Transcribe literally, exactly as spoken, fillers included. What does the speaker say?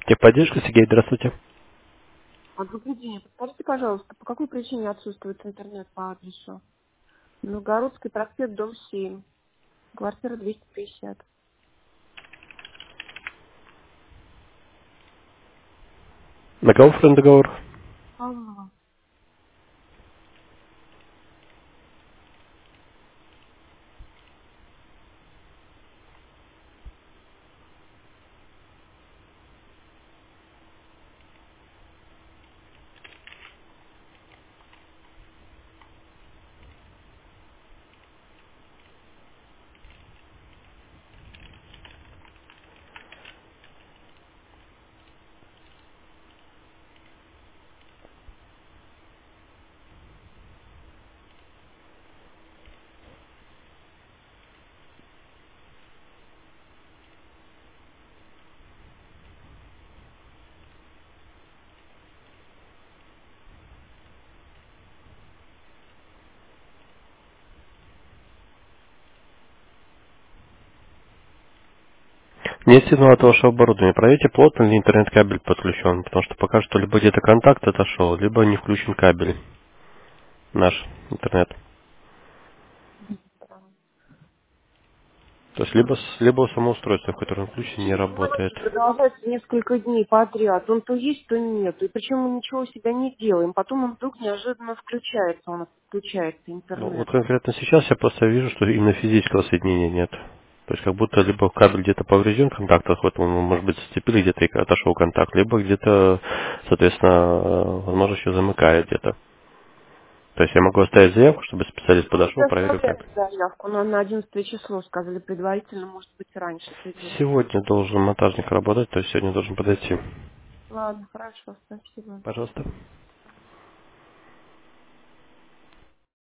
Техподдержка, Сергей, здравствуйте. А, добрый день. Подскажите, пожалуйста, по какой причине отсутствует интернет по адресу? Новгородский проспект, дом семь, квартира двести пятьдесят. Договор, френд, договор. Алло. Нет сигнала от вашего оборудования. Проверьте, плотно ли интернет-кабель подключен, потому что пока что либо где-то контакт отошел, либо не включен кабель. Наш интернет. То есть либо, с- либо само устройство, в котором включен, не Почему работает. это продолжается несколько дней подряд? Он то есть, то нет. И почему мы ничего себя не делаем? Потом он вдруг неожиданно включается, у нас включается Ну, интернет. вот конкретно сейчас я просто вижу, что именно физического соединения нет. То есть как будто либо кабель где-то поврежден, контакт отход, он, может быть, зацепили где-то и отошел контакт, либо где-то, соответственно, э, возможно, еще замыкает где-то. То есть я могу оставить заявку, чтобы специалист Мы подошел, уже проверил оставляли кабель. заявку, но на одиннадцатое число сказали предварительно, может быть, раньше придет. Сегодня должен монтажник работать, то есть сегодня должен подойти. Ладно, хорошо, спасибо. Пожалуйста.